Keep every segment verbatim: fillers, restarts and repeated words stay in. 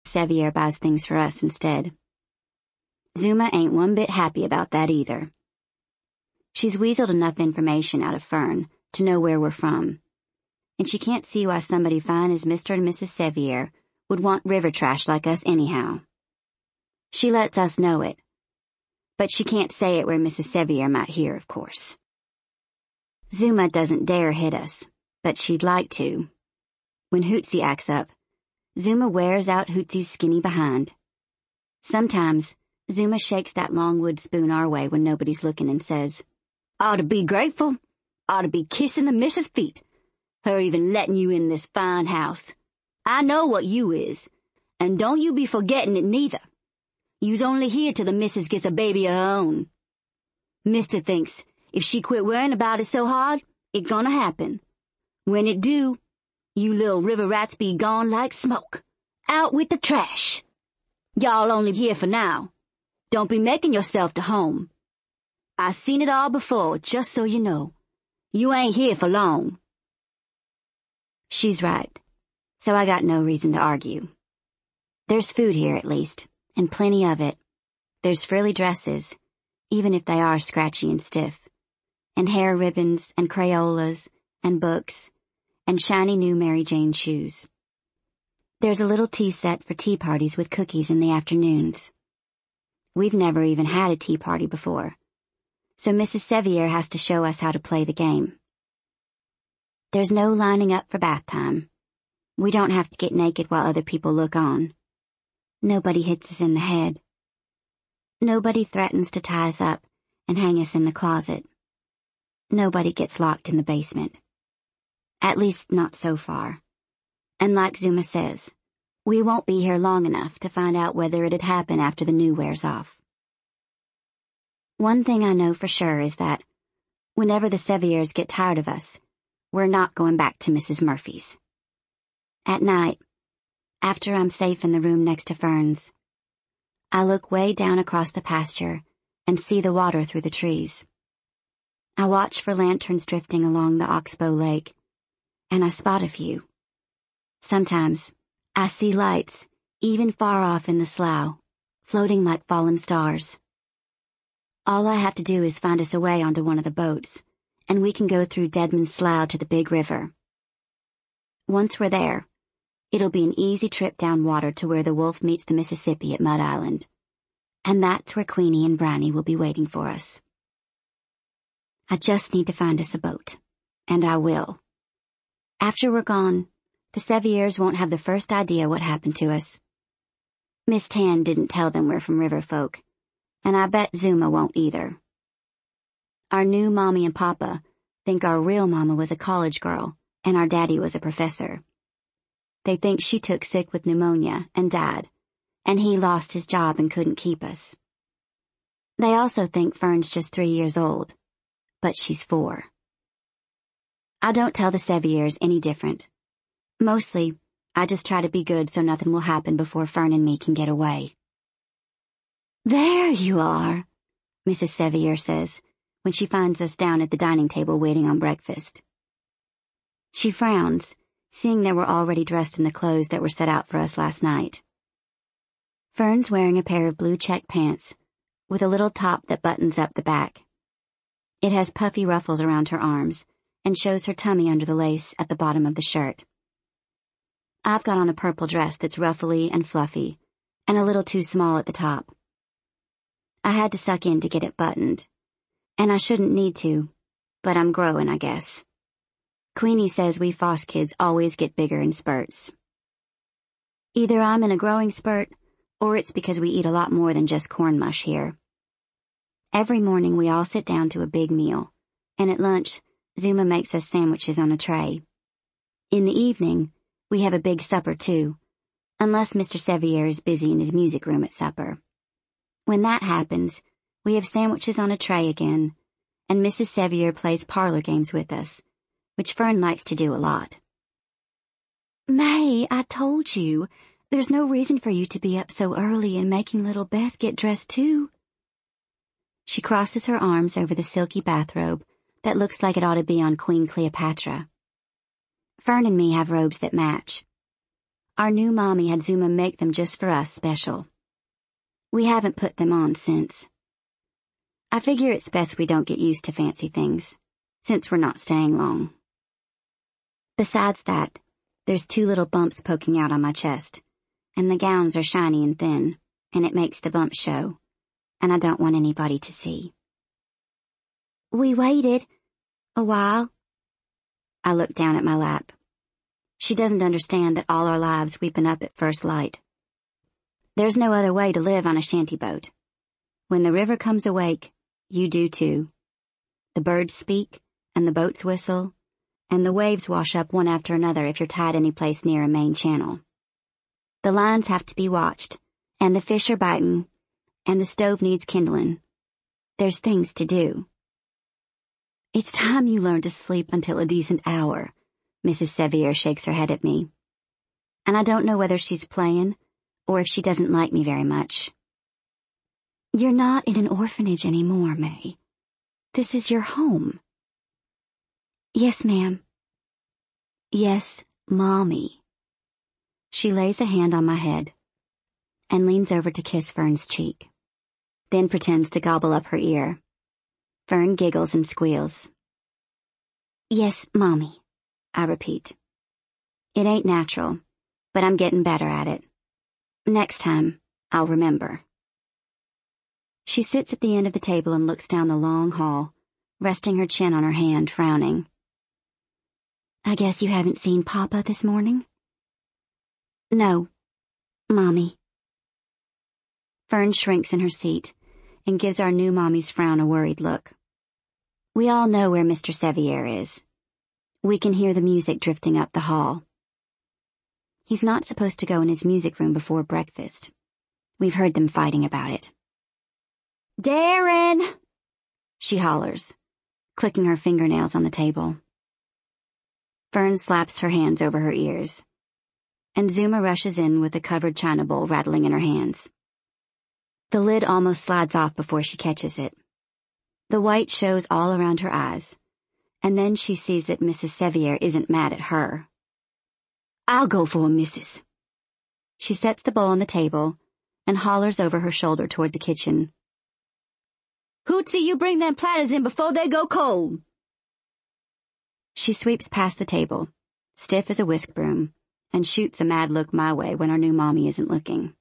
Sevier buys things for us instead. Zuma ain't one bit happy about that either. She's weaseled enough information out of Fern to know where we're from, and she can't see why somebody fine as Mister and Missus Sevier would want river trash like us anyhow. She lets us know it, but she can't say it where Missus Sevier might hear, of course. Zuma doesn't dare hit us, but she'd like to. When Hootsie acts up, Zuma wears out Hootsie's skinny behind. Sometimes, Zuma shakes that long wood spoon our way when nobody's looking and says, "Ought to be grateful. Ought to be kissing the missus' feet. Her even letting you in this fine house. I know what you is, and don't you be forgetting it neither. You's only here till the missus gets a baby of her own. Mister thinks if she quit worrying about it so hard, it gonna happen. When it do, you little river rats be gone like smoke. Out with the trash. Y'all only here for now. Don't be making yourself to home. I seen it all before, just so you know. You ain't here for long." She's right, so I got no reason to argue. There's food here, at least, and plenty of it. There's frilly dresses, even if they are scratchy and stiff, and hair ribbons and Crayolas and books and shiny new Mary Jane shoes. There's a little tea set for tea parties with cookies in the afternoons. We've never even had a tea party before, so Missus Sevier has to show us how to play the game. There's no lining up for bath time. We don't have to get naked while other people look on. Nobody hits us in the head. Nobody threatens to tie us up and hang us in the closet. Nobody gets locked in the basement. At least not so far. And like Zuma says, we won't be here long enough to find out whether it'd happen after the new wears off. One thing I know for sure is that whenever the Seviers get tired of us, we're not going back to Missus Murphy's. At night, after I'm safe in the room next to Fern's, I look way down across the pasture and see the water through the trees. I watch for lanterns drifting along the Oxbow Lake, and I spot a few. Sometimes, I see lights, even far off in the slough, floating like fallen stars. All I have to do is find us a way onto one of the boats, and we can go through Deadman's Slough to the big river. Once we're there, it'll be an easy trip down water to where the Wolf meets the Mississippi at Mud Island, and that's where Queenie and Brownie will be waiting for us. I just need to find us a boat, and I will. After we're gone, the Seviers won't have the first idea what happened to us. Miss Tan didn't tell them we're from river folk, and I bet Zuma won't either. Our new mommy and papa think our real mama was a college girl and our daddy was a professor. They think she took sick with pneumonia and died, and he lost his job and couldn't keep us. They also think Fern's just three years old, but she's four. I don't tell the Seviers any different. Mostly, I just try to be good so nothing will happen before Fern and me can get away. "There you are," Missus Sevier says, when she finds us down at the dining table waiting on breakfast. She frowns, seeing that we're already dressed in the clothes that were set out for us last night. Fern's wearing a pair of blue check pants, with a little top that buttons up the back. It has puffy ruffles around her arms, and shows her tummy under the lace at the bottom of the shirt. I've got on a purple dress that's ruffly and fluffy, and a little too small at the top. I had to suck in to get it buttoned, and I shouldn't need to, but I'm growing, I guess. Queenie says we Foss kids always get bigger in spurts. Either I'm in a growing spurt, or it's because we eat a lot more than just corn mush here. Every morning we all sit down to a big meal, and at lunch, Zuma makes us sandwiches on a tray. In the evening, we have a big supper too, unless Mister Sevier is busy in his music room at supper. When that happens, we have sandwiches on a tray again, and Missus Sevier plays parlor games with us, which Fern likes to do a lot. "May, I told you, there's no reason for you to be up so early and making little Beth get dressed too." She crosses her arms over the silky bathrobe that looks like it ought to be on Queen Cleopatra. Fern and me have robes that match. Our new mommy had Zuma make them just for us special. We haven't put them on since. I figure it's best we don't get used to fancy things, since we're not staying long. Besides that, there's two little bumps poking out on my chest, and the gowns are shiny and thin, and it makes the bumps show, and I don't want anybody to see. We waited a while. I looked down at my lap. She doesn't understand that all our lives we've been up at first light. There's no other way to live on a shanty boat. When the river comes awake, you do too. The birds speak, and the boats whistle, and the waves wash up one after another if you're tied any place near a main channel. The lines have to be watched, and the fish are biting, and the stove needs kindling. There's things to do. It's time you learn to sleep until a decent hour, Missus Sevier shakes her head at me. And I don't know whether she's playing, or if she doesn't like me very much. You're not in an orphanage anymore, May. This is your home. Yes, ma'am. Yes, Mommy. She lays a hand on my head and leans over to kiss Fern's cheek, then pretends to gobble up her ear. Fern giggles and squeals. Yes, Mommy, I repeat. It ain't natural, but I'm getting better at it. Next time, I'll remember. She sits at the end of the table and looks down the long hall, resting her chin on her hand, frowning. I guess you haven't seen Papa this morning? No, Mommy. Fern shrinks in her seat and gives our new mommy's frown a worried look. We all know where Mister Sevier is. We can hear the music drifting up the hall. He's not supposed to go in his music room before breakfast. We've heard them fighting about it. Darren! She hollers, clicking her fingernails on the table. Fern slaps her hands over her ears, and Zuma rushes in with a covered china bowl rattling in her hands. The lid almost slides off before she catches it. The white shows all around her eyes, and then she sees that Missus Sevier isn't mad at her. I'll go for a missus. She sets the bowl on the table and hollers over her shoulder toward the kitchen. Hootsy, you bring them platters in before they go cold. She sweeps past the table, stiff as a whisk broom, and shoots a mad look my way when our new mommy isn't looking.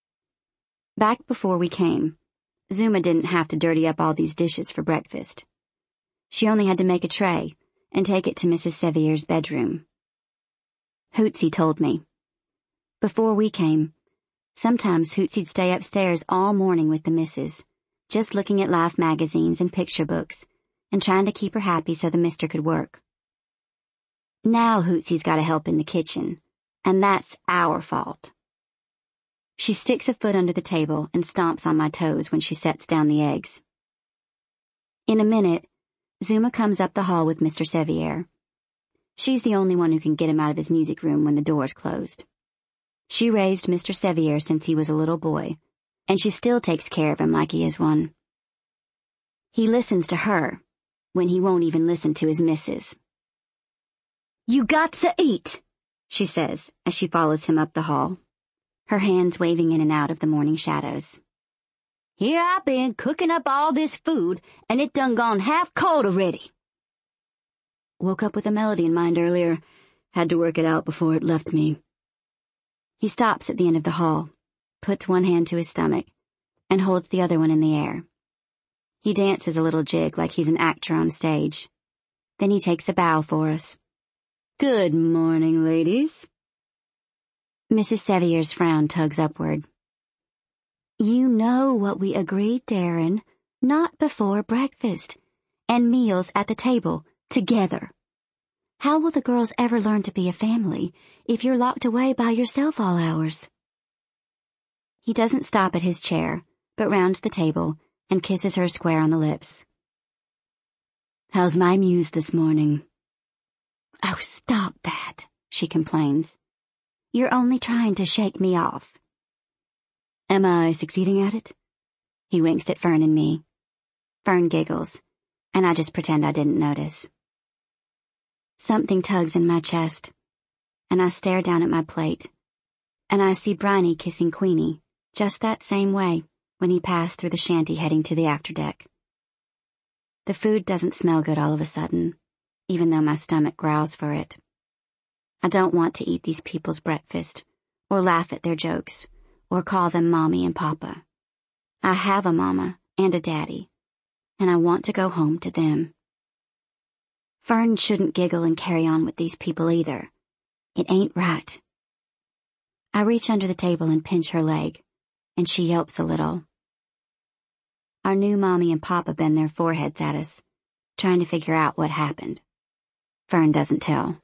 Back before we came, Zuma didn't have to dirty up all these dishes for breakfast. She only had to make a tray and take it to Missus Sevier's bedroom. Hootsy told me. Before we came, sometimes Hootsy'd stay upstairs all morning with the missus, just looking at Life magazines and picture books, and trying to keep her happy so the mister could work. Now Hootsy's got to help in the kitchen, and that's our fault. She sticks a foot under the table and stomps on my toes when she sets down the eggs. In a minute, Zuma comes up the hall with Mister Sevier. She's the only one who can get him out of his music room when the door's closed. She raised Mister Sevier since he was a little boy, and she still takes care of him like he is one. He listens to her when he won't even listen to his missus. You got to eat, she says as she follows him up the hall, her hands waving in and out of the morning shadows. Here I been cooking up all this food, and it done gone half cold already. Woke up with a melody in mind earlier. Had to work it out before it left me. He stops at the end of the hall, puts one hand to his stomach, and holds the other one in the air. He dances a little jig like he's an actor on stage. Then he takes a bow for us. Good morning, ladies. Missus Sevier's frown tugs upward. You know what we agreed, Darren. Not before breakfast, and meals at the table, together. How will the girls ever learn to be a family if you're locked away by yourself all hours? He doesn't stop at his chair, but rounds the table and kisses her square on the lips. How's my muse this morning? Oh, stop that, she complains. You're only trying to shake me off. Am I succeeding at it? He winks at Fern and me. Fern giggles, and I just pretend I didn't notice. Something tugs in my chest, and I stare down at my plate, and I see Bryony kissing Queenie just that same way when he passed through the shanty heading to the afterdeck. The food doesn't smell good all of a sudden, even though my stomach growls for it. I don't want to eat these people's breakfast, or laugh at their jokes, or call them Mommy and Papa. I have a mama and a daddy, and I want to go home to them. Fern shouldn't giggle and carry on with these people either. It ain't right. I reach under the table and pinch her leg, and she yelps a little. Our new Mommy and Papa bend their foreheads at us, trying to figure out what happened. Fern doesn't tell.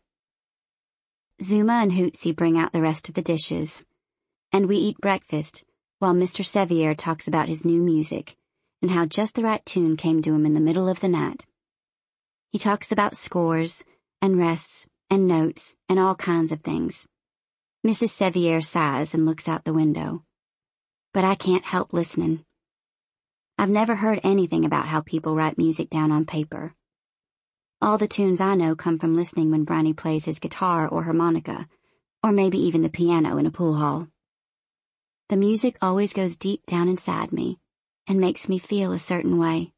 Zuma and Hootsy bring out the rest of the dishes, and we eat breakfast while Mister Sevier talks about his new music and how just the right tune came to him in the middle of the night. He talks about scores and rests and notes and all kinds of things. Missus Sevier sighs and looks out the window. But I can't help listening. I've never heard anything about how people write music down on paper. All the tunes I know come from listening when Bryony plays his guitar or harmonica, or maybe even the piano in a pool hall. The music always goes deep down inside me and makes me feel a certain way.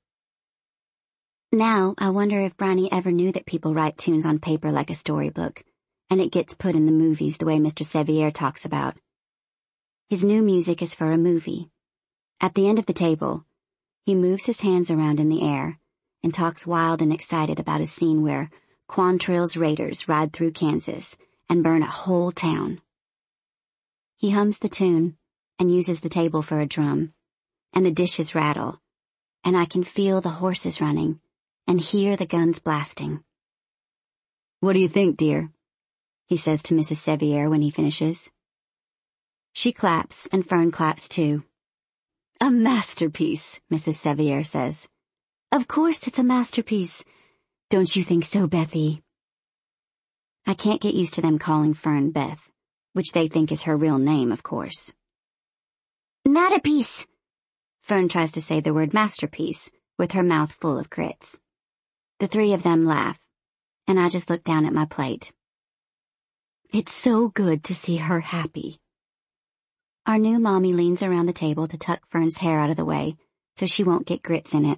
Now I wonder if Bryony ever knew that people write tunes on paper like a storybook, and it gets put in the movies the way Mister Sevier talks about. His new music is for a movie. At the end of the table, he moves his hands around in the air and talks wild and excited about a scene where Quantrill's raiders ride through Kansas and burn a whole town. He hums the tune and uses the table for a drum, and the dishes rattle, and I can feel the horses running and hear the guns blasting. "What do you think, dear?" he says to Missus Sevier when he finishes. She claps, and Fern claps too. "A masterpiece," Missus Sevier says. "Of course it's a masterpiece. Don't you think so, Bethy?" I can't get used to them calling Fern Beth, which they think is her real name, of course. "Masterpiece!" Fern tries to say the word masterpiece with her mouth full of grits. The three of them laugh, and I just look down at my plate. It's so good to see her happy. Our new Mommy leans around the table to tuck Fern's hair out of the way so she won't get grits in it.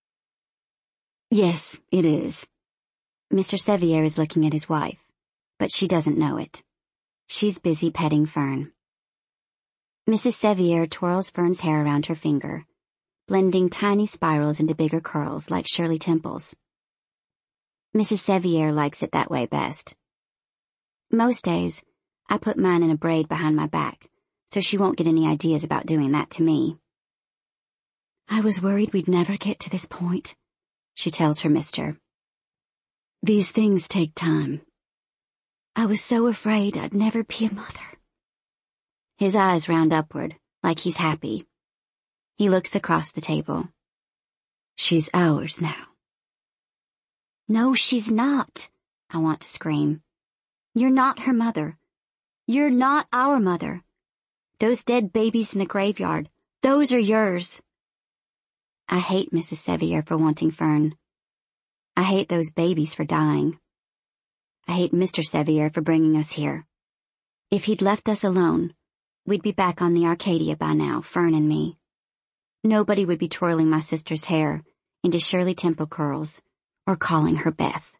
"Yes, it is." Mister Sevier is looking at his wife, but she doesn't know it. She's busy petting Fern. Missus Sevier twirls Fern's hair around her finger, blending tiny spirals into bigger curls like Shirley Temple's. Missus Sevier likes it that way best. Most days, I put mine in a braid behind my back, so she won't get any ideas about doing that to me. "I was worried we'd never get to this point," she tells her mister. "These things take time. I was so afraid I'd never be a mother." His eyes round upward, like he's happy. He looks across the table. "She's ours now." "No, she's not," I want to scream. "You're not her mother. You're not our mother. Those dead babies in the graveyard, those are yours." I hate Missus Sevier for wanting Fern. I hate those babies for dying. I hate Mister Sevier for bringing us here. If he'd left us alone, we'd be back on the Arcadia by now, Fern and me. Nobody would be twirling my sister's hair into Shirley Temple curls or calling her Beth.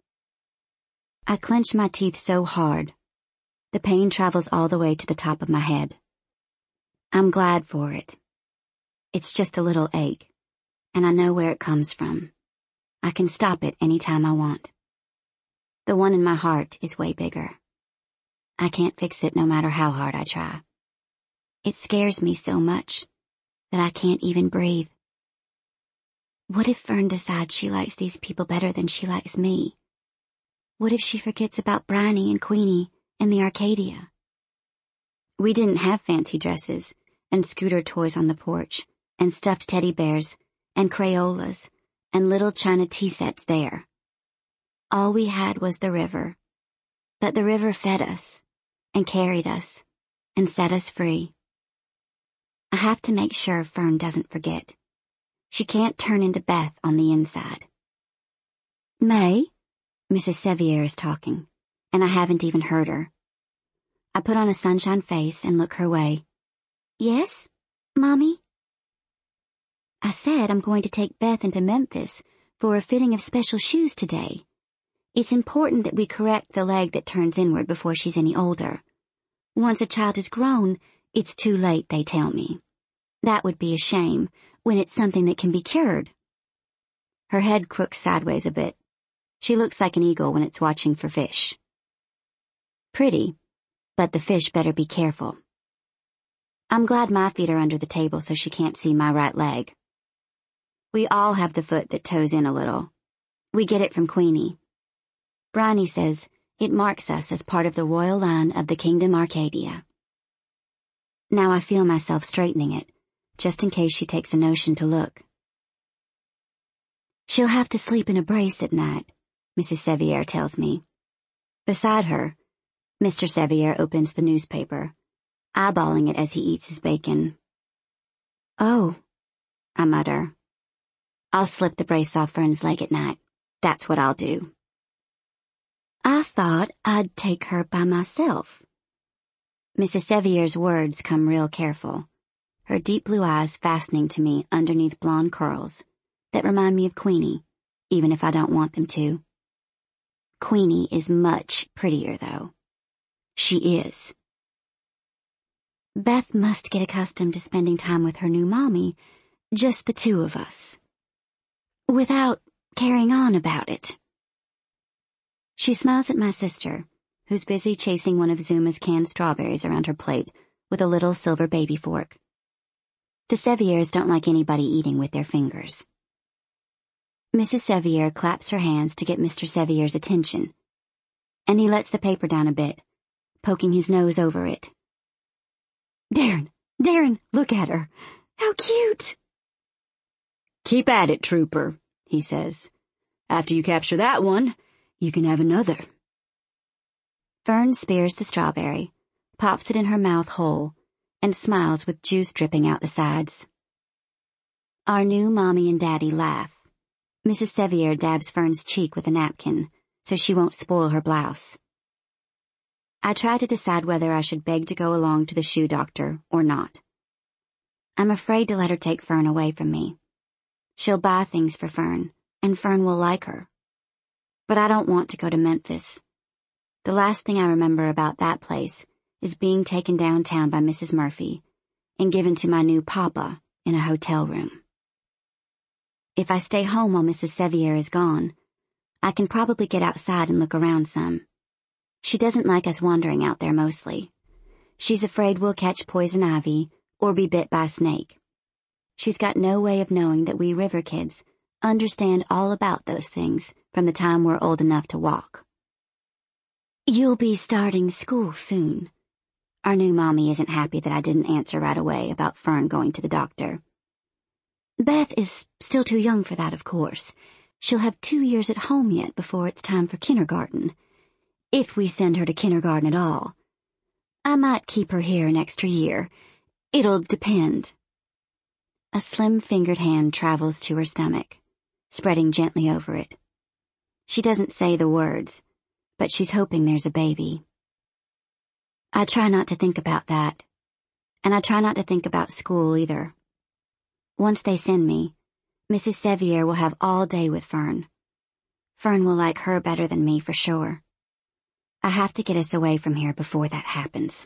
I clench my teeth so hard, the pain travels all the way to the top of my head. I'm glad for it. It's just a little ache, and I know where it comes from. I can stop it any time I want. The one in my heart is way bigger. I can't fix it no matter how hard I try. It scares me so much that I can't even breathe. What if Fern decides she likes these people better than she likes me? What if she forgets about Bryony and Queenie and the Arcadia? We didn't have fancy dresses and scooter toys on the porch and stuffed teddy bears and Crayolas and little china tea sets there. All we had was the river, but the river fed us and carried us and set us free. I have to make sure Fern doesn't forget. She can't turn into Beth on the inside. "May?" Missus Sevier is talking, and I haven't even heard her. I put on a sunshine face and look her way. Yes, Mommy? I said I'm going to take Beth into Memphis for a fitting of special shoes today. It's important that we correct the leg that turns inward before she's any older. Once a child is grown, it's too late, they tell me. That would be a shame when it's something that can be cured. Her head crooks sideways a bit. She looks like an eagle when it's watching for fish. Pretty, but the fish better be careful. I'm glad my feet are under the table so she can't see my right leg. We all have the foot that toes in a little. We get it from Queenie. Bryony says it marks us as part of the royal line of the Kingdom Arcadia. Now I feel myself straightening it, just in case she takes a notion to look. She'll have to sleep in a brace at night, Missus Sevier tells me. Beside her, Mister Sevier opens the newspaper, eyeballing it as he eats his bacon. Oh, I mutter. I'll slip the brace off Fern's leg at night. That's what I'll do. I thought I'd take her by myself. Missus Sevier's words come real careful, her deep blue eyes fastening to me underneath blonde curls that remind me of Queenie, even if I don't want them to. Queenie is much prettier, though. She is. Beth must get accustomed to spending time with her new mommy, just the two of us, without carrying on about it. She smiles at my sister, who's busy chasing one of Zuma's canned strawberries around her plate with a little silver baby fork. The Seviers don't like anybody eating with their fingers. Missus Sevier claps her hands to get Mister Sevier's attention, and he lets the paper down a bit, poking his nose over it. Darren, Darren, look at her. How cute! Keep at it, trooper, he says. After you capture that one, you can have another. Fern spears the strawberry, pops it in her mouth whole, and smiles with juice dripping out the sides. Our new mommy and daddy laugh. Missus Sevier dabs Fern's cheek with a napkin, so she won't spoil her blouse. I try to decide whether I should beg to go along to the shoe doctor or not. I'm afraid to let her take Fern away from me. She'll buy things for Fern, and Fern will like her. But I don't want to go to Memphis. The last thing I remember about that place is being taken downtown by Missus Murphy and given to my new papa in a hotel room. If I stay home while Missus Sevier is gone, I can probably get outside and look around some. She doesn't like us wandering out there mostly. She's afraid we'll catch poison ivy or be bit by a snake. She's got no way of knowing that we river kids understand all about those things from the time we're old enough to walk. You'll be starting school soon. Our new mommy isn't happy that I didn't answer right away about Fern going to the doctor. Beth is still too young for that, of course. She'll have two years at home yet before it's time for kindergarten. If we send her to kindergarten at all. I might keep her here an extra year. It'll depend. A slim-fingered hand travels to her stomach, spreading gently over it. She doesn't say the words, but she's hoping there's a baby. I try not to think about that, and I try not to think about school either. Once they send me, Missus Sevier will have all day with Fern. Fern will like her better than me for sure. I have to get us away from here before that happens.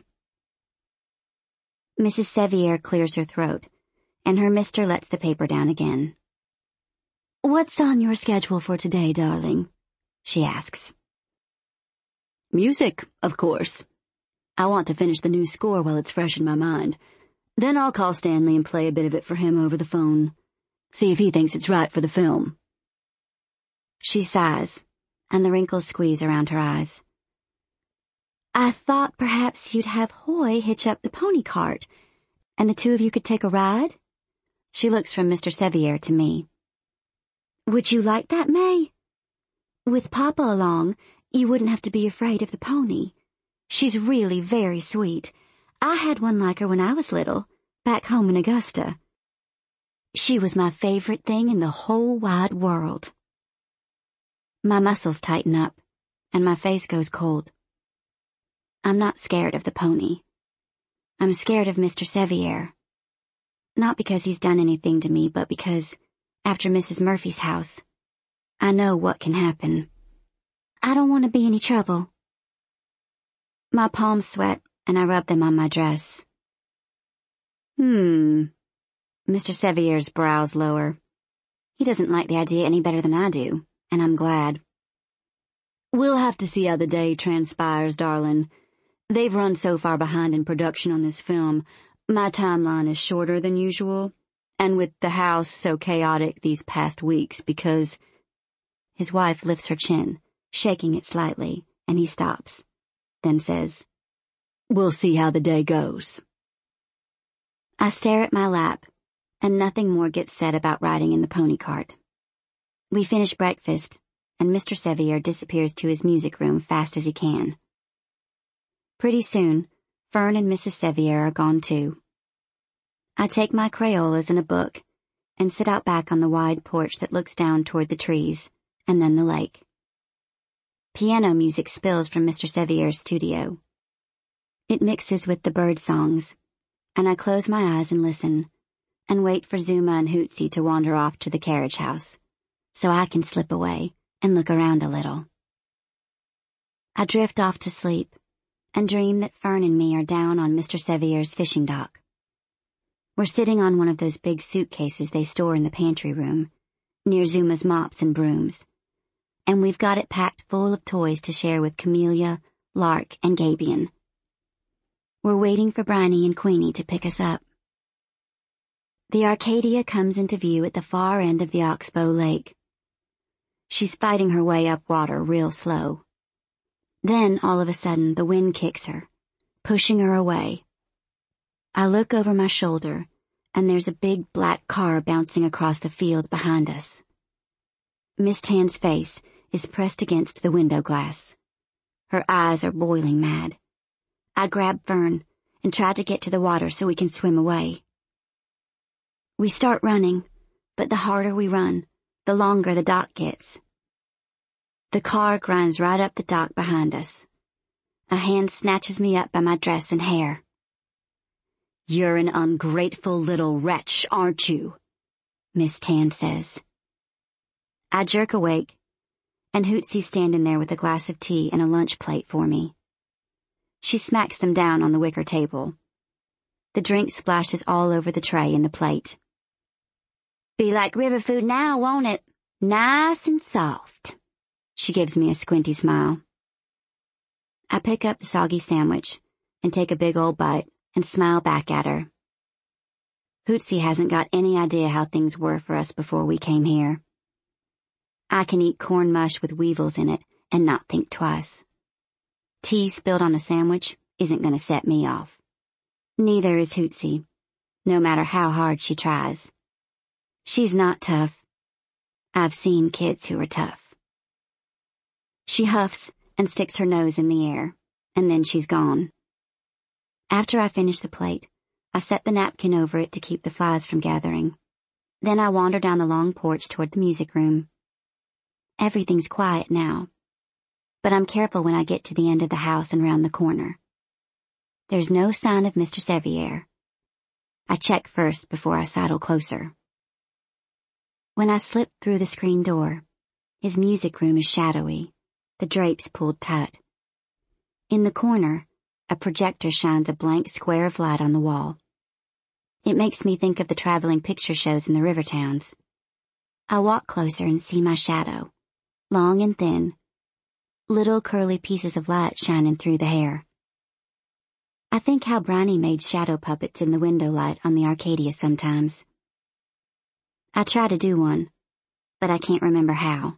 Missus Sevier clears her throat, and her mister lets the paper down again. What's on your schedule for today, darling? She asks. Music, of course. I want to finish the new score while it's fresh in my mind. Then I'll call Stanley and play a bit of it for him over the phone. See if he thinks it's right for the film. She sighs, and the wrinkles squeeze around her eyes. I thought perhaps you'd have Hoy hitch up the pony cart, and the two of you could take a ride? She looks from Mister Sevier to me. Would you like that, May? With Papa along, you wouldn't have to be afraid of the pony. She's really very sweet. I had one like her when I was little, back home in Augusta. She was my favorite thing in the whole wide world. My muscles tighten up, and my face goes cold. I'm not scared of the pony. I'm scared of Mister Sevier. Not because he's done anything to me, but because, after Missus Murphy's house, I know what can happen. I don't want to be any trouble. My palms sweat, and I rub them on my dress. Hmm. Mister Sevier's brows lower. He doesn't like the idea any better than I do, and I'm glad. We'll have to see how the day transpires, darling. They've run so far behind in production on this film, my timeline is shorter than usual, and with the house so chaotic these past weeks because... His wife lifts her chin, shaking it slightly, and he stops, then says, We'll see how the day goes. I stare at my lap, and nothing more gets said about riding in the pony cart. We finish breakfast, and Mister Sevier disappears to his music room fast as he can. Pretty soon, Fern and Missus Sevier are gone too. I take my Crayolas and a book, and sit out back on the wide porch that looks down toward the trees, and then the lake. Piano music spills from Mister Sevier's studio. It mixes with the bird songs, and I close my eyes and listen, and wait for Zuma and Hootsie to wander off to the carriage house, so I can slip away and look around a little. I drift off to sleep, and dream that Fern and me are down on Mister Sevier's fishing dock. We're sitting on one of those big suitcases they store in the pantry room, near Zuma's mops and brooms, and we've got it packed full of toys to share with Camellia, Lark, and Gabion. We're waiting for Bryony and Queenie to pick us up. The Arcadia comes into view at the far end of the Oxbow Lake. She's fighting her way up water real slow. Then, all of a sudden, the wind kicks her, pushing her away. I look over my shoulder, and there's a big black car bouncing across the field behind us. Miss Tan's face is pressed against the window glass. Her eyes are boiling mad. I grab Fern and try to get to the water so we can swim away. We start running, but the harder we run, the longer the dock gets. The car grinds right up the dock behind us. A hand snatches me up by my dress and hair. You're an ungrateful little wretch, aren't you? Miss Tan says. I jerk awake, and Hootsie's standing there with a glass of tea and a lunch plate for me. She smacks them down on the wicker table. The drink splashes all over the tray and the plate. Be like river food now, won't it? Nice and soft. She gives me a squinty smile. I pick up the soggy sandwich and take a big old bite and smile back at her. Hootsie hasn't got any idea how things were for us before we came here. I can eat corn mush with weevils in it and not think twice. Tea spilled on a sandwich isn't going to set me off. Neither is Hootsie, no matter how hard she tries. She's not tough. I've seen kids who are tough. She huffs and sticks her nose in the air, and then she's gone. After I finish the plate, I set the napkin over it to keep the flies from gathering. Then I wander down the long porch toward the music room. Everything's quiet now, but I'm careful when I get to the end of the house and round the corner. There's no sign of Mister Sevier. I check first before I sidle closer. When I slip through the screen door, his music room is shadowy, the drapes pulled tight. In the corner, a projector shines a blank square of light on the wall. It makes me think of the traveling picture shows in the river towns. I walk closer and see my shadow, long and thin, little curly pieces of light shining through the hair. I think how Bryony made shadow puppets in the window light on the Arcadia sometimes. I try to do one, but I can't remember how.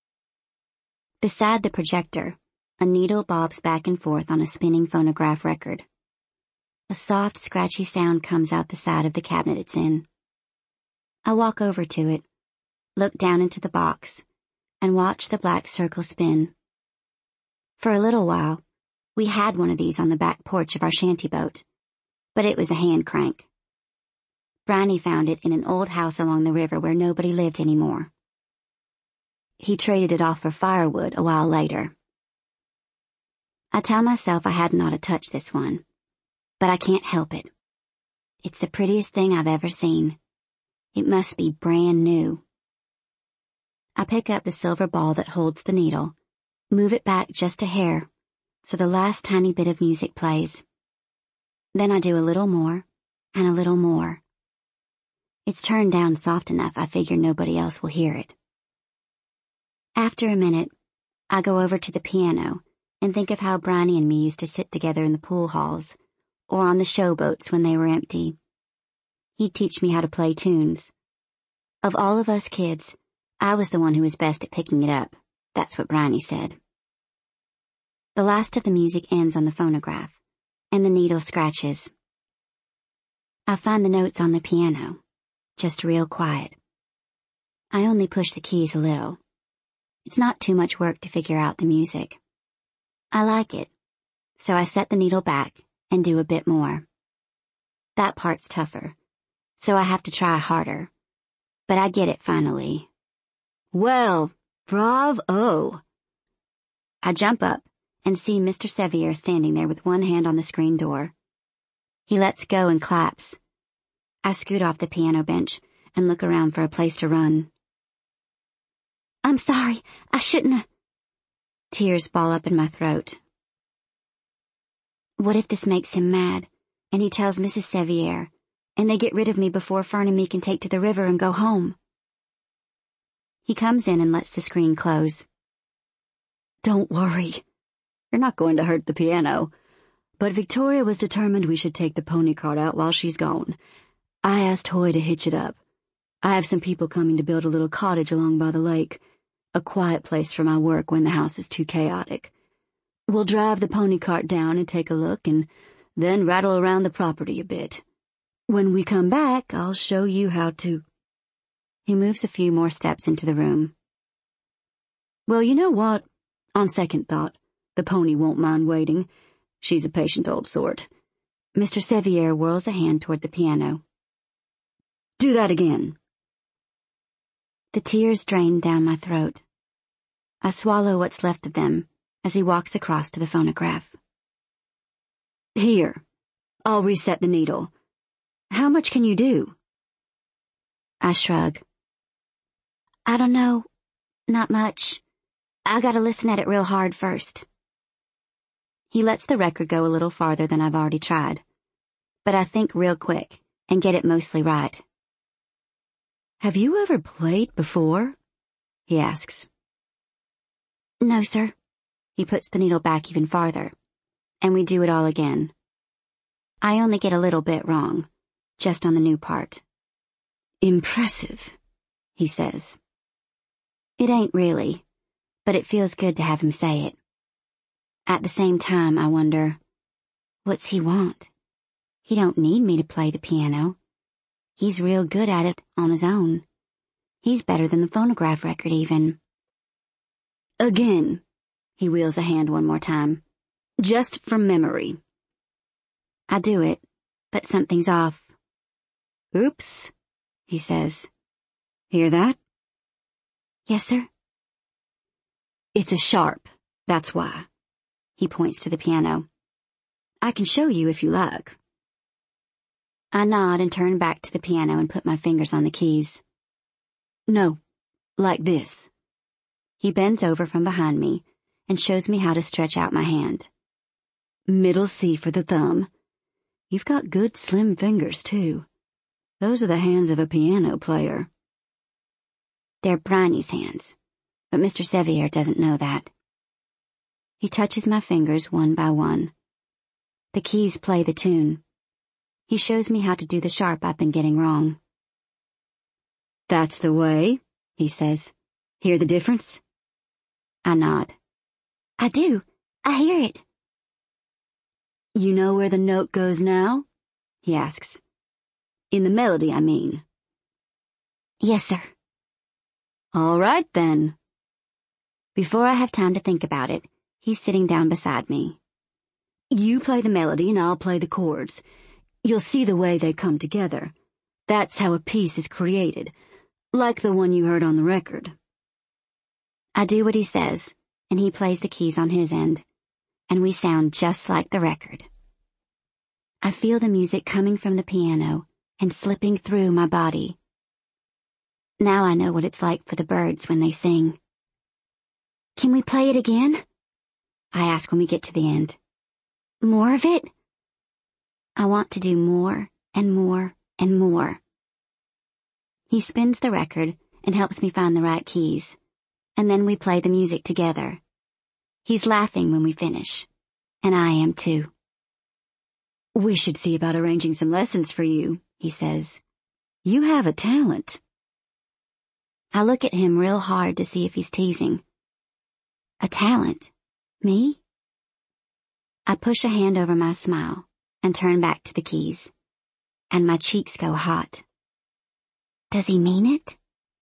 Beside the projector, a needle bobs back and forth on a spinning phonograph record. A soft, scratchy sound comes out the side of the cabinet it's in. I walk over to it, look down into the box, and watch the black circle spin. For a little while, we had one of these on the back porch of our shanty boat, but it was a hand crank. Bryony found it in an old house along the river where nobody lived anymore. He traded it off for firewood a while later. I tell myself I hadn't ought to touch this one, but I can't help it. It's the prettiest thing I've ever seen. It must be brand new. I pick up the silver ball that holds the needle, move it back just a hair, so the last tiny bit of music plays. Then I do a little more, and a little more. It's turned down soft enough I figure nobody else will hear it. After a minute, I go over to the piano and think of how Bryony and me used to sit together in the pool halls, or on the showboats when they were empty. He'd teach me how to play tunes. Of all of us kids, I was the one who was best at picking it up. That's what Bryony said. The last of the music ends on the phonograph, and the needle scratches. I find the notes on the piano, just real quiet. I only push the keys a little. It's not too much work to figure out the music. I like it, so I set the needle back and do a bit more. That part's tougher, so I have to try harder. But I get it finally. Well, bravo! I jump up and see Mister Sevier standing there with one hand on the screen door. He lets go and claps. I scoot off the piano bench and look around for a place to run. I'm sorry, I shouldn't have... Tears ball up in my throat. What if this makes him mad, and he tells Missus Sevier, and they get rid of me before Fern and me can take to the river and go home? He comes in and lets the screen close. Don't worry. You're not going to hurt the piano. But Victoria was determined we should take the pony cart out while she's gone. I asked Hoy to hitch it up. I have some people coming to build a little cottage along by the lake, a quiet place for my work when the house is too chaotic. We'll drive the pony cart down and take a look and then rattle around the property a bit. When we come back, I'll show you how to... He moves a few more steps into the room. Well, you know what? On second thought, the pony won't mind waiting. She's a patient old sort. Mister Sevier whirls a hand toward the piano. Do that again. The tears drain down my throat. I swallow what's left of them as he walks across to the phonograph. Here, I'll reset the needle. How much can you do? I shrug. I don't know. Not much. I gotta listen at it real hard first. He lets the record go a little farther than I've already tried, but I think real quick and get it mostly right. Have you ever played before? He asks. No, sir. He puts the needle back even farther, and we do it all again. I only get a little bit wrong, just on the new part. Impressive, he says. It ain't really, but it feels good to have him say it. At the same time, I wonder, what's he want? He don't need me to play the piano. He's real good at it on his own. He's better than the phonograph record even. Again, he wheels a hand one more time. Just from memory. I do it, but something's off. Oops, he says. Hear that? Yes, sir. It's a sharp, that's why. He points to the piano. I can show you if you like. I nod and turn back to the piano and put my fingers on the keys. No, like this. He bends over from behind me and shows me how to stretch out my hand. Middle C for the thumb. You've got good slim fingers, too. Those are the hands of a piano player. They're Bryony's hands, but Mister Sevier doesn't know that. He touches my fingers one by one. The keys play the tune. He shows me how to do the sharp I've been getting wrong. That's the way, he says. Hear the difference? I nod. I do. I hear it. You know where the note goes now? He asks. In the melody, I mean. Yes, sir. All right, then. Before I have time to think about it, he's sitting down beside me. You play the melody and I'll play the chords. You'll see the way they come together. That's how a piece is created, like the one you heard on the record. I do what he says, and he plays the keys on his end. and we sound just like the record. I feel the music coming from the piano and slipping through my body. Now I know what it's like for the birds when they sing. Can we play it again? I ask when we get to the end. More of it? I want to do more and more and more. He spins the record and helps me find the right keys, and then we play the music together. He's laughing when we finish, and I am too. We should see about arranging some lessons for you, he says. You have a talent. I look at him real hard to see if he's teasing. A talent? Me? I push a hand over my smile and turn back to the keys, and my cheeks go hot. Does he mean it?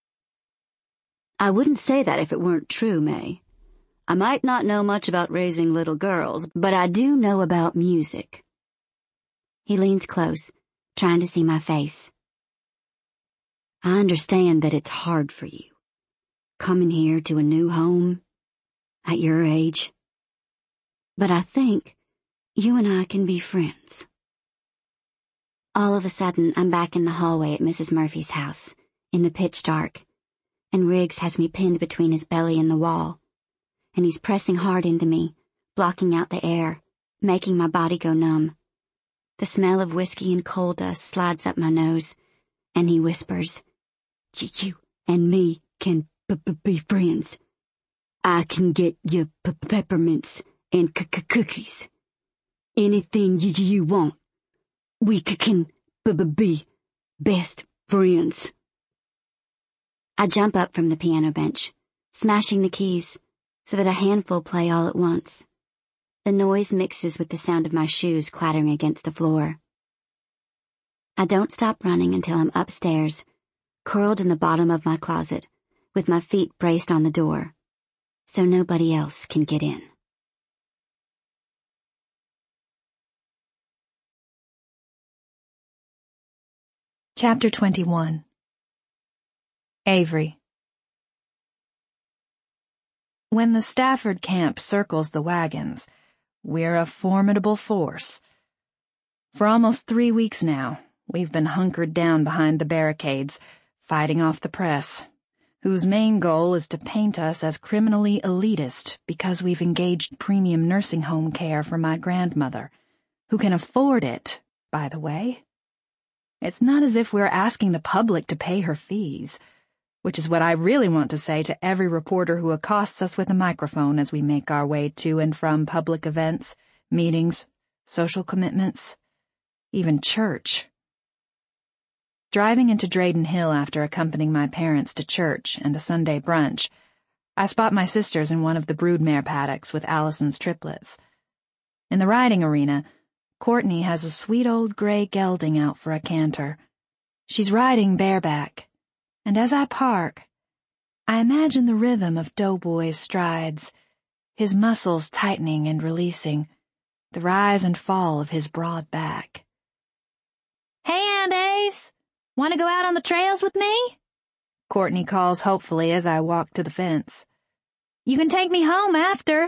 I wouldn't say that if it weren't true, May. I might not know much about raising little girls, but I do know about music. He leans close, trying to see my face. I understand that it's hard for you, coming here to a new home, at your age. But I think you and I can be friends. All of a sudden, I'm back in the hallway at Missus Murphy's house, in the pitch dark, and Riggs has me pinned between his belly and the wall, and he's pressing hard into me, blocking out the air, making my body go numb. The smell of whiskey and coal dust slides up my nose, and he whispers, You and me can b-b-be friends. I can get you p-peppermints and c-c-cookies. Anything y- you want. We c- can b-b-be best friends. I jump up from the piano bench, smashing the keys, so that a handful play all at once. The noise mixes with the sound of my shoes clattering against the floor. I don't stop running until I'm upstairs, curled in the bottom of my closet, with my feet braced on the door, so nobody else can get in. Chapter twenty-one. Avery. When the Stafford camp circles the wagons, we're a formidable force. For almost three weeks now, we've been hunkered down behind the barricades, fighting off the press, whose main goal is to paint us as criminally elitist because we've engaged premium nursing home care for my grandmother, who can afford it, by the way. It's not as if we're asking the public to pay her fees, which is what I really want to say to every reporter who accosts us with a microphone as we make our way to and from public events, meetings, social commitments, even church. Driving into Drayden Hill after accompanying my parents to church and a Sunday brunch, I spot my sisters in one of the broodmare paddocks with Allison's triplets. In the riding arena, Courtney has a sweet old gray gelding out for a canter. She's riding bareback, and as I park, I imagine the rhythm of Doughboy's strides, his muscles tightening and releasing, the rise and fall of his broad back. "Hey, Aunt Ace, want to go out on the trails with me?" Courtney calls hopefully as I walk to the fence. "You can take me home after."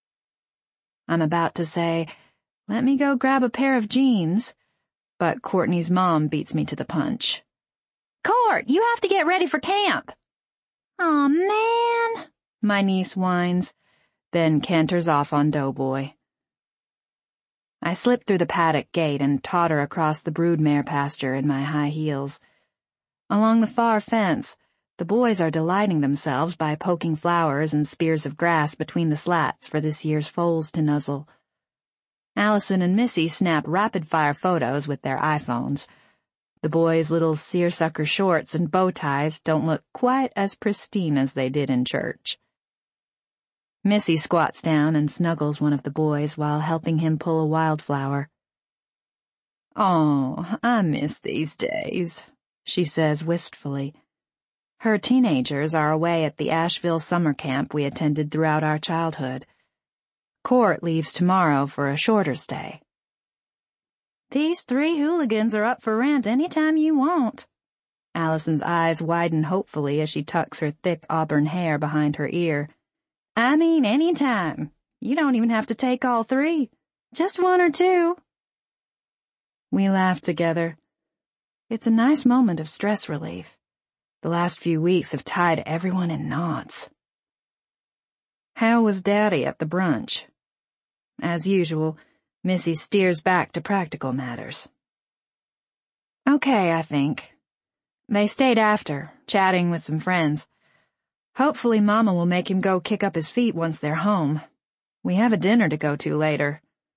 I'm about to say, "Let me go grab a pair of jeans," but Courtney's mom beats me to the punch. "Court, you have to get ready for camp." "Aw, man," my niece whines, then canters off on Doughboy. I slip through the paddock gate and totter across the broodmare pasture in my high heels. Along the far fence, the boys are delighting themselves by poking flowers and spears of grass between the slats for this year's foals to nuzzle. Allison and Missy snap rapid-fire photos with their iPhones. The boys' little seersucker shorts and bow ties don't look quite as pristine as they did in church. Missy squats down and snuggles one of the boys while helping him pull a wildflower. "Oh, I miss these days," she says wistfully. Her teenagers are away at the Asheville summer camp we attended throughout our childhood. Court leaves tomorrow for a shorter stay. "These three hooligans are up for rent any time you want." Allison's eyes widen hopefully as she tucks her thick auburn hair behind her ear. "I mean any time. You don't even have to take all three. Just one or two. We laugh together. It's a nice moment of stress relief. The last few weeks have tied everyone in knots. How was Daddy at the brunch? As usual, Missy steers back to practical matters. Okay, I think. They stayed after, chatting with some friends. Hopefully Mama will make him go kick up his feet once they're home. We have a dinner to go to later.